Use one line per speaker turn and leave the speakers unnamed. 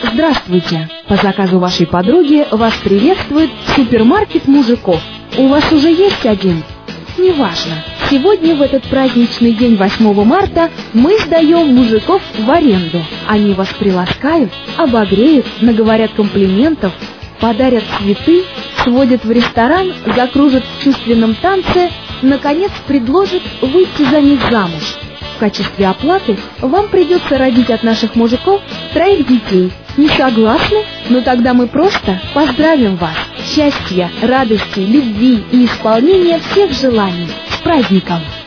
Здравствуйте! По заказу вашей подруги вас приветствует супермаркет мужиков. У вас уже есть один? Неважно. Сегодня, в этот праздничный день 8 марта, мы сдаем мужиков в аренду. Они вас приласкают, обогреют, наговорят комплиментов, подарят цветы, сводят в ресторан, закружат в чувственном танце, наконец предложат выйти за них замуж. В качестве оплаты вам придется родить от наших мужиков 3 детей. Не согласны? Ну тогда мы просто поздравим вас. Счастья, радости, любви и исполнения всех желаний. С праздником!